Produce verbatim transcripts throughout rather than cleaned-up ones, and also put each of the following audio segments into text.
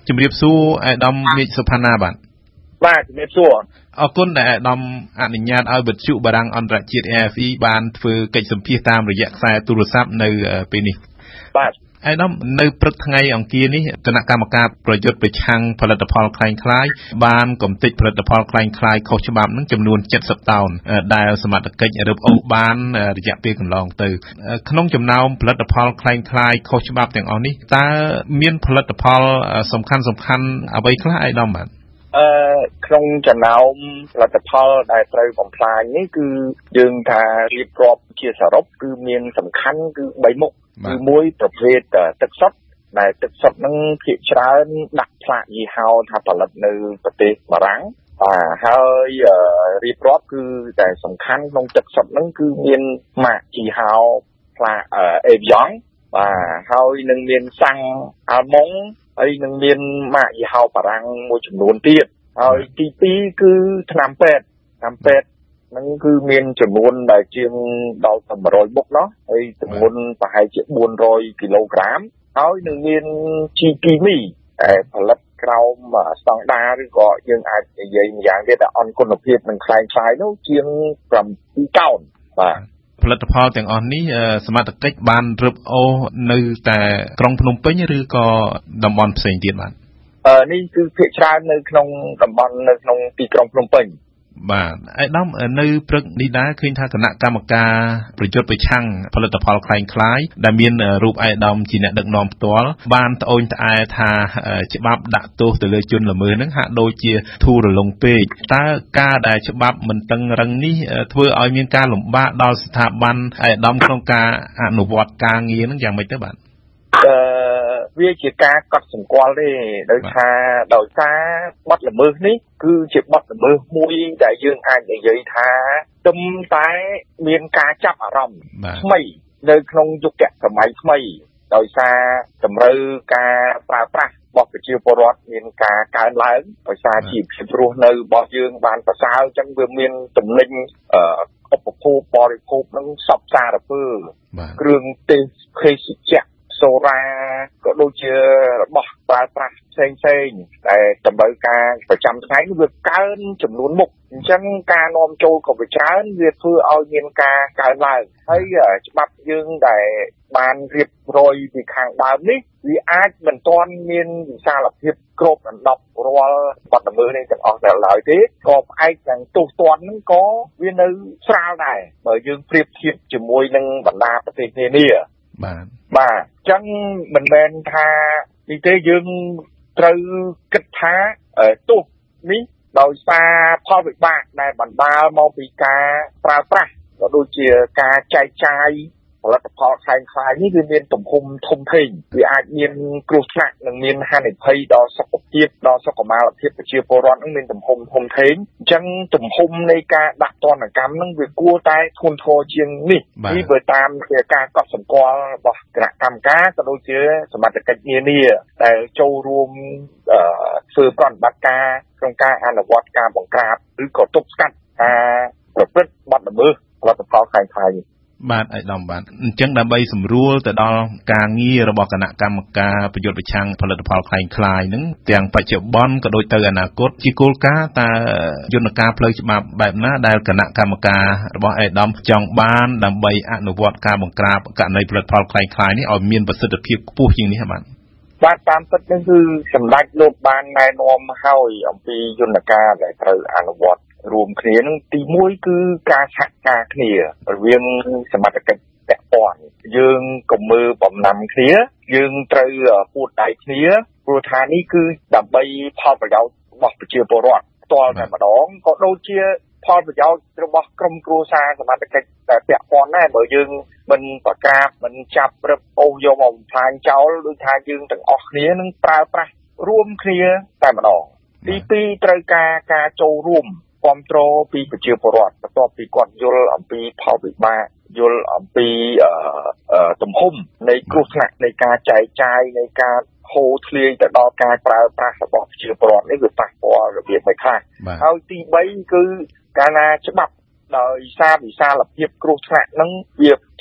ជំរាបសួរអាដាមមេឃសុផាណាបាទបាទជំរាបសួរអរគុណដែលអាដាមអនុញ្ញាតឲ្យវិទ្យុបារាំងអន្តរជាតិ A F E បានធ្វើកិច្ចសម្ភាសតាមរយៈខ្សែទូរស័ព្ទនៅពេលនេះបាទអាដាមនៅព្រឹកថ្ងៃអង្គារនេះគណៈកម្មការប្រយុទ្ធប្រឆាំងផលិតផលคล้ายៗបានកំទេចផលិតផលคล้ายៗខុសច្បាប់នឹងចំនួនเจ็ดสิบតោនដែលសមត្ថកិច្ចរឹបអូសបានរយៈពេលកន្លងទៅក្នុងចំណោមផលិតផលคล้ายៗខុសច្បាប់ទាំងអស់នេះតើមានផលិតផលសំខាន់សំខាន់អ្វីខ្លះអាដាមបាទអឺក្នុងចំណោមផលិតផលដែលត្រូវបំផ្លាញនេះគឺយើងថារៀបរាប់ជាសរុបគឺមានសំខាន់គឺបីមុខគឺមួយប្រភេទទឹកសុទ្ធដែលទឹកសុទ្ធហ្នឹងភាគច្រើនដាក់ផ្លាកយីហោថាផលិតនៅប្រទេសបារាំងបាទហើយរៀបរាប់គឺតែសំខាន់ក្នុងទឹកសុទ្ធហ្នឹងគឺមានម៉ាកយីហោផ្លាកអេវីយ៉ង់បាទហើយនឹងមានសាំងអាល់ម៉ុងហើយនឹងមានម៉ាកយីហោបារាំងមួយចំនួនទៀតហើយទីពីរគឺថ្នាំពេទ្យថ្នាំពេទ្យហ្នឹងគឺមានចំនួនដែលជាងដល់តែone hundredមុខเนาะហើយចំនួនប្រហែលជាfour hundredគីឡូក្រាមហើយនឹងមានជីគីមីដែលផលិតក្រោមស្តង់ដារឬក៏យើងអាចនិយាយម្យ៉ាងទៀតថាអន់គុណភាពនឹងខ្លាំងខ្លាយនោះជាងsevenតោនបាទផលិតផលទាំងអស់នេះសមត្ថកិច្ចបានរឹបអូសនៅតែក្រុងភ្នំពេញឬក៏តំបន់ផ្សេងទៀតបាទអឺនេះគឺភាគច្រើននៅក្នុងតំបន់នៅក្នុងទីក្រុងភ្នំពេញបាទអាដាមនៅព្រឹកនេះដែរឃើញថាគណៈកម្មការប្រយុទ្ធប្រឆាំងផលិតផលคล้ายៗដែលមានរូបអាដាមជាអ្នកដឹកនាំផ្ទាល់បានត្អូញត្អែថាច្បាប់ដាក់ទោសទៅលើជនល្មើសហ្នឹងហាក់ដូចជាធូររលុងពេកតើការដែលច្បាប់មិនតឹងរឹងនេះធ្វើឲ្យមានការលំបាកដល់ស្ថាប័នអាដាមក្នុងការអនុវត្តការងារហ្នឹងយ៉ាងម៉េចទៅបាទអឺវាជាការកត់សម្គាល់ទេដោយថាដោយសារបទល្មើសនេះគឺជាបទល្មើសមួយដែលយើងអាចនិយាយថាទំតែមានការចាប់អារម្មណ៍ថ្មីនៅក្នុងយុគសម័យថ្មីដោយសារតម្រូវការប្រើប្រាស់របស់ប្រជាពលរដ្ឋមានការកើនឡើងដោយសារជីវភាពរស់នៅរបស់យើងបានប្រសើរអញ្ចឹងវាមានទំនិញឧបភោគបរិភោគនឹងសពសារពើគ្រឿងទេសភេសជ្ជៈសូរ៉ាក៏ដូចជារបស់ប្រើប្រាស់ផ្សេងផ្សេងដែលតម្រូវការប្រចាំថ្ងៃវាកើនចំនួនមុខអញ្ចឹងការនាំចូលក៏វាច្រើនវាធ្វើឲ្យមានការកើនឡើងហើយច្បាប់យើងដែលបានរៀបរយពីខាងដើមនេះវាអាចមិនទាន់មានវិសាលភាពគ្របដណ្ដប់រាល់បទល្មើសនេះទាំងអស់ដល់ឡើយទេក៏ផ្អែកទាំងទោសទណ្ឌហ្នឹងក៏វានៅស្រាលដែរបើយើងប្រៀបធៀបជាមួយនឹងបណ្ដាប្រទេសនានាបាទបាទអញ្ចឹងមិនមែនថានេះទេយើងត្រូវគិតថាទោសនេះដោយសារផលវិបាកដែលបណ្ដាលមកពីការប្រើប្រាស់ក៏ដូចជាការចែកចាយផលិតផលคล้ายៗនេះវាមានទំហំធំធេងវាអាចមានគ្រោះថ្នាក់និងមានហានិភ័យដល់សុខភាពដល់សុខុមាលភាពប្រជាពលរដ្ឋនឹងមានទំហំធំធេងអញ្ចឹងទំហំនៃការដាក់ទណ្ឌកម្មនឹងវាគួរតែធ្ងន់ធ្ងរជាងនេះនេះបើតាមការកត់សម្គាល់របស់គណៈកម្មការក៏ដូចជាសមត្ថកិច្ចនានាដែលចូលរួមធ្វើប្រតិបត្តិការក្នុងការអនុវត្តការបង្ក្រាបឬក៏ទប់ស្កាត់ការប្រព្រឹត្តបទល្មើសផលិតផលคล้ายៗបាទអាដាមបាទអញ្ចឹងដើម្បីសម្រួលទៅដល់ការងាររបស់គណៈកម្មការប្រយុទ្ធប្រឆាំងផលិតផលคล้ายៗហ្នឹងទាំងបច្ចុប្បន្នក៏ដូចទៅអនាគតជាគោលការណ៍តើយន្តការផ្លូវច្បាប់បែបណាដែលគណៈកម្មការរបស់អាដាមចង់បានដើម្បីអនុវត្តការបង្ក្រាបករណីផលិតផលคล้ายៗនេះឲ្យមានប្រសិទ្ធភាពខ្ពស់ជាងនេះបាទបាទតាមពិតនេះគឺសម្ដេចលោកបានណែនាំហើយអំពីយន្តការដែលត្រូវអនុវត្តរួមគ្នានឹងទីមួយគឺការសហការគ្នារវាងសមត្ថកិច្ចពាក់ព័ន្ធយើងកុំមើលបំណាំគ្នាយើងត្រូវពួតដៃគ្នាព្រោះថានេះគឺដើម្បីផលប្រយោជន៍របស់ប្រជាពលរដ្ឋផ្ទាល់តែម្ដងក៏ដូចជាផលប្រយោជន៍របស់ក្រុមគ្រួសារសមត្ថកិច្ចតែពាក់ព័ន្ធដែរបើយើងមិនប្រកាសមិនចាប់រឹបអូសយកមកបំផ្លាញចោលដូចថាយើងទាំងអស់គ្នានឹងប្រើប្រាស់រួមគ្នាតែម្ដងទីពីរត្រូវការការចូលរួមគាំទ្រពីប្រជាពលរដ្ឋបន្ទាប់ពីគាត់យល់អំពីផលវិបាកយល់អំពីទំហំនៃគ្រោះថ្នាក់នៃការចែកចាយនៃការហូរធ្លាយទៅដល់ការប្រើប្រាស់របស់ប្រជាពលរដ្ឋនេះវាប៉ះពាល់របៀបមួយខ្លះហើយទីបីគឺកាលណាច្បាប់ដោយសារវិសាលភាពគ្រោះថ្នាក់ហ្នឹងវា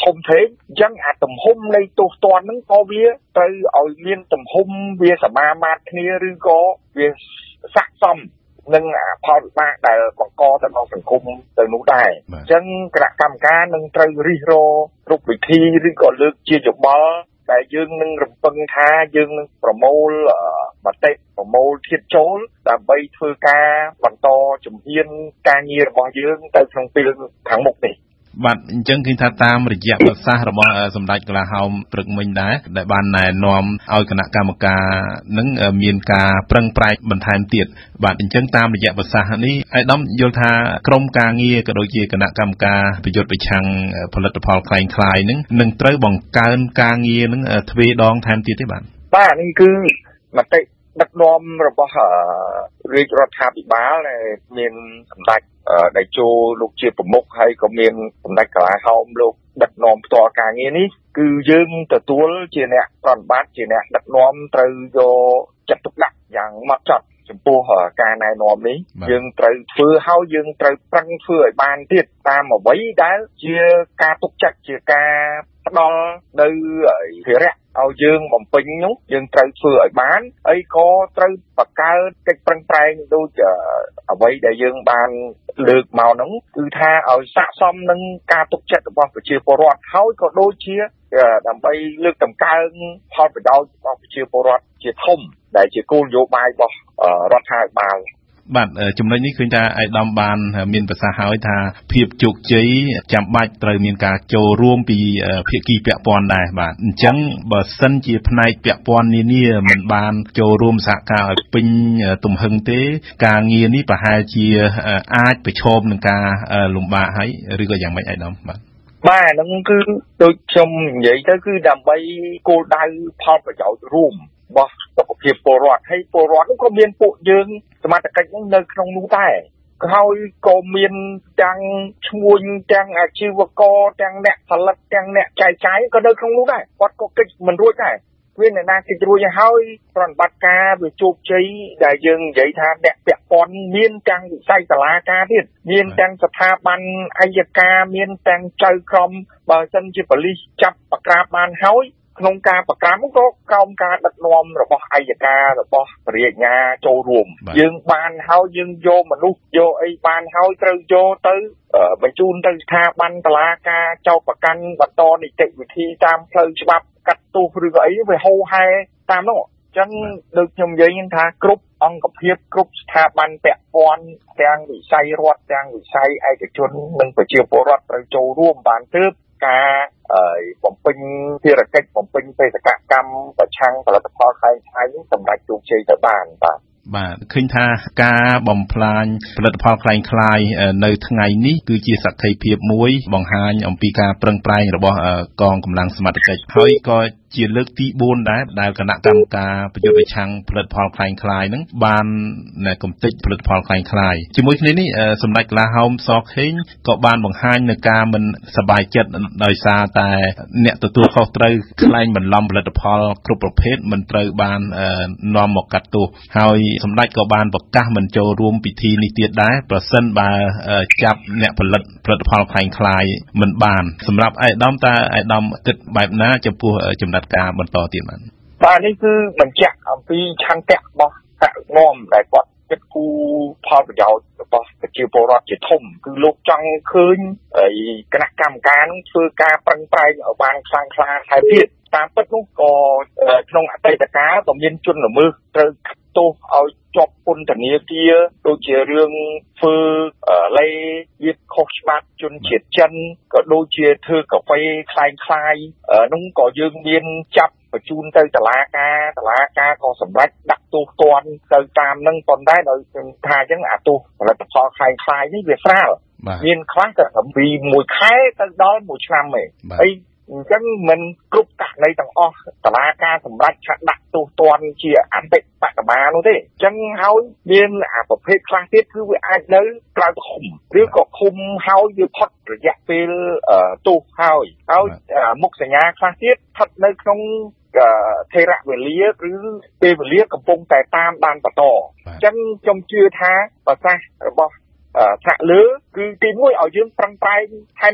ធំធេងអញ្ចឹងអាទំហំនៃទោសទណ្ឌហ្នឹងក៏វាត្រូវឲ្យមានទំហំវាសមាមាត្រគ្នាឬក៏វាស័ក្តិសមនឹងផលវិបាកដែលបង្កទៅដល់សង្គមទៅនោះដែរអញ្ចឹងគណៈកម្មការនឹងត្រូវរិះរោគ្រប់វិធីឬក៏លើកជាយោបល់ដែលយើងនឹងរំពឹងថាយើងនឹងប្រមូលមតិប្រមូលធាតុចូលដើម្បីធ្វើការបន្តជំហានការងាររបស់យើងទៅក្នុងពេលខាងមុខនេះបាទអញ្ចឹងគឺថាតាមរយៈប្រសាសន៍របស់សម្ដេចកលាហោមព្រឹកមិញដែរដែលបានណែនាំឲ្យគណៈកម្មការនឹងមានការប្រឹងប្រែងបន្ថែមទៀតបាទអញ្ចឹងតាមរយៈប្រសាសន៍នេះអាយដាមយល់ថាក្រមការងារក៏ដូចជាគណៈកម្មការប្រយុទ្ធប្រឆាំងផលិតផលคล้ายៗនឹងនឹងត្រូវបង្កើនការងារនឹងទ្វេដងថែមទៀតទេបាទបាទនេះគឺមតិដឹកនាំរបស់រាជរដ្ឋាភិបាលដែលមានសម្ដេចដែលចូលលោកជាប្រមុខហើយក៏មានសម្ដេចកលាហោមលោកដឹកនាំផ្ទាល់ការងារនេះគឺយើងទទួលជាអ្នកប្រតិបត្តិជាអ្នកដឹកនាំត្រូវយកចិត្តទុកដាក់យ៉ាងម៉ត់ចត់ចំពោះការណែនាំនេះយើងត្រូវធ្វើហើយយើងត្រូវប្រឹងធ្វើឲ្យបានទៀតតាមអ្វីដែលជាការទុកចិត្តជាការផ្ដល់នៅភារៈឲ្យយើងបំពេញនោះយើងត្រូវធ្វើឲ្យបានហើយក៏ត្រូវបង្កើតកិច្ចប្រឹងប្រែងដូចអ្វីដែលយើងបានលើកមកនោះគឺថាឲ្យស័ក្តិសមនឹងការទុកចិត្តរបស់ប្រជាពលរដ្ឋហើយក៏ដូចជាដើម្បីលើកតម្កើងផលប្រយោជន៍របស់ប្រជាពលរដ្ឋជាធំដែលជាគោលនយោបាយរបស់រដ្ឋាភិបាលបាទចំណុចនេះឃើញថាអាយដាមបានមានប្រសាសន៍ហើយថាភាពជោគជ័យចាំបាច់ត្រូវមានការចូលរួមពីភាគីពាក់ព័ន្ធដែរបាទអញ្ចឹងបើសិនជាផ្នែកពាក់ព័ន្ធនានាមិនបានចូលរួមសហការឲ្យពេញទំហឹងទេការងារនេះប្រហែលជាអាចប្រឈមនឹងការលំបាកហើយឬក៏យ៉ាងម៉េចអាយដាមបាទបាទហ្នឹងគឺដូចខ្ញុំនិយាយទៅគឺដើម្បីគោលដៅផលប្រយោជន៍រួមរបស់សុខភាពពលរដ្ឋហើយពលរដ្ឋនោះក៏មានពួកយើងសមត្ថកិច្ចនឹងនៅក្នុងនោះដែរហើយក៏មានទាំងឈ្មួញទាំងអាជីវករទាំងអ្នកផលិតទាំងអ្នកចែកចាយក៏នៅក្នុងនោះដែរគាត់ក៏កិច្ចមិនរួចដែរវាអ្នកណាកិច្ចរួចហើយប្រតិបត្តិការវាជោគជ័យដែលយើងនិយាយថាអ្នកពាក់ព័ន្ធមានទាំងវិស័យសាលាការទៀតមានទាំងស្ថាប័នអัยការមានទាំងចៅក្រមបើសិនជាប៉ូលីសចាប់បក្រាបបានហើយក្នុងការបក្រាបនោះក៏ក្រោមការដឹកនាំរបស់អัยការរបស់រាជអាជ្ញាចូលរួមយើងបានហើយយើងយកមនុស្សយកអីបានហើយត្រូវយកទៅបញ្ជូនទៅស្ថាប័នតុលាការចោទប្រកាន់បន្តនីតិវិធីតាមផ្លូវច្បាប់កាត់ទោសឬក៏អីវាហូរហែតាមនោះអញ្ចឹងដូចខ្ញុំនិយាយថាគ្រប់អង្គភាពគ្រប់ស្ថាប័នពាក់ព័ន្ធទាំងវិស័យរដ្ឋទាំងវិស័យឯកជននិងប្រជាពលរដ្ឋត្រូវចូលរួមបានទើបការបំពេញភារកិច្ចបំពេញបេសកកម្មប្រឆាំងផលិតផលខ្លែងខ្លាយនេះសម្រាប់ជោគជ័យទៅបានបាទបាទឃើញថាការបំផ្លាញផលិតផលខ្លែងខ្លាយនៅថ្ងៃនេះគឺជាសក្ខីភាពមួយបង្ហាញអំពីការប្រឹងប្រែងរបស់កងកម្លាំងសមត្ថកិច្ចហើយក៏ជាលើកទីបួនដែរដែលគណៈកម្មការប្រយុទ្ធប្រឆាំងផលិតផលខ្លែងខ្លាយនឹងបានកំទេចផលិតផលខ្លែងខ្លាយជាមួយគ្នានេះសម្ដេចកលាហោមសខេងក៏បានបង្ហាញនៅការមិនសប្បាយចិត្តដោយសារតែអ្នកទទួលខុសត្រូវខ្លែងបន្លំផលិតផលគ្រប់ប្រភេទមិនត្រូវបាននាំមកកាត់ទោសហើយសម្ដេចក៏បានប្រកាសមិនចូលរួមពិធីនេះទៀតដែរប្រសិនបើចាប់អ្នកផលិតផលិតផលខ្លែងខ្លាយមិនបានសម្រាប់អាយដាមតើអាយដាមគិតបែបណាចំពោះចំណាត់ការបន្តទៀតបានបាទនេះគឺបញ្ជាក់អំពីឆន្ទៈរបស់កសិកម្មដែលគាត់គិតគូរផលប្រយោជន៍របស់ប្រជាពលរដ្ឋជាធំគឺលោកចង់ឃើញគណៈកម្មការនឹងធ្វើការប្រឹងប្រែងឲ្យបានខ្លាំងក្លាថែមទៀតតាមពិតនោះក៏ក្នុងអតីតកាលក៏មានជនល្មើសត្រូវកាត់ទោសឲ្យជាប់ពន្ធនាគារដូចជារឿងធ្វើលេវាខុសច្បាប់ជនជាតិចិនក៏ដូចជាធ្វើកាហ្វេខ្លែងខ្លាយនោះក៏យើងមានចាប់បញ្ជូនទៅតុលាការតុលាការក៏សម្រេចដាក់ទោសទណ្ឌទៅតាមនឹងប៉ុន្តែដោយថាអញ្ចឹងអាទោសផលិតផលខ្លែងខ្លាយនេះវាស្រាលមានខ្លះក៏ពីមួយខែទៅដល់មួយឆ្នាំឯងហើយអញ្ចឹងមិនគ្រប់ករណីទាំងអស់តុលាការសម្រេចឆាត់ដាក់ទោសទណ្ឌជាអតិបកមានោះទេអញ្ចឹងហើយមានអាប្រភេទខ្លះទៀតគឺវាអាចនៅក្រៅឃុំឬក៏ឃុំហើយវាផុតរយៈពេលទោសហើយហើយមុខសញ្ញាខ្លះទៀតស្ថិតនៅក្នុងថេរវេលាឬពេលវេលាកំពុងតែតាមបានបន្តអញ្ចឹងខ្ញុំជឿថាប្រសាសន៍របស់ថ្នាក់លើគឺទីមួយឲ្យយើងប្រឹងប្រែងថែមទៀត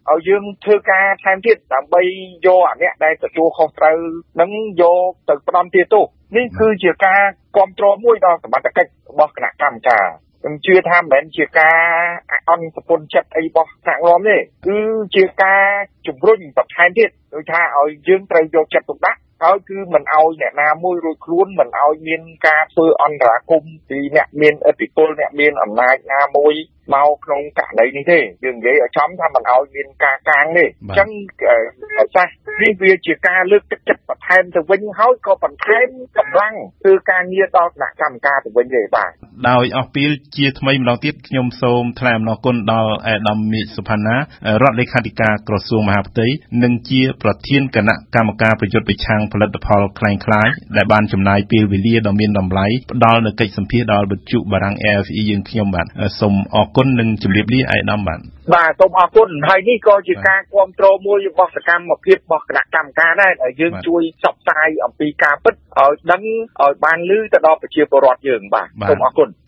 ឲ្យយើងធ្វើការថែមទៀតដើម្បីយកអាអ្នកដែលទទួលខុសត្រូវនឹងយកទៅផ្ដំទាទោសនេះគឺជាការគ្រប់គ្រងមួយដល់សមត្ថកិច្ចរបស់គណៈកម្មការខ្ញុំជឿថាមិនមែនជាការអន់សពុនចិត្តអីរបស់ថ្នាក់នាំទេគឺជាការជំរុញបន្ថែមទៀតដូចថាឲ្យយើងត្រូវយកចិត្តទុកដាក់ហើយគឺមិនឲ្យអ្នកណាមួយរួចខ្លួនមិនឲ្យមានការធ្វើអន្តរាគមន៍ពីអ្នកមានឥទ្ធិពលអ្នកមានអំណាចណាមួយមកក្នុងករណីនេះទេយើងនិយាយឲ្យចំថាមិនឲ្យមានការកាងទេអញ្ចឹងសាសនេះវាជាការលើកទឹកចិត្តបន្ថែមទៅវិញហើយក៏បន្ថែមកម្លាំងធ្វើការងារដល់គណៈកម្មការទៅវិញទេបាទដោយអស់ពេលជាថ្មីម្ដងទៀតខ្ញុំសូមថ្លែងអំណរគុណដល់អាដាមមាសសុផាណារដ្ឋលេខាធិការក្រសួងមហាផ្ទៃនិងជាប្រធានគណៈកម្មការប្រយុទ្ធប្រឆាំងផលិតផលคล้ายคล้ายដែលបានចំណាយពេលវេលាដ៏មានតម្លៃផ្ដល់នូវកិច្ចសម្ភាសដល់វិទ្យុបារាំង a អេ ef យើងខ្ញុំបាទសូមអរគុណនិងជម្រាបលាអាដាមបាទបាទសូមអរគុណហើយនេះក៏ជាការគ្រប់គ្រងមួយរបស់សកម្មភាពរបស់គណៈកម្មការដែរដែលយើងជួយផ្សព្វផ្សាយអំពីការពិតឲ្យដឹងឲ្យបានឮទៅដល់ប្រជាពលរដ្ឋយើងបាទសូមអរគុណ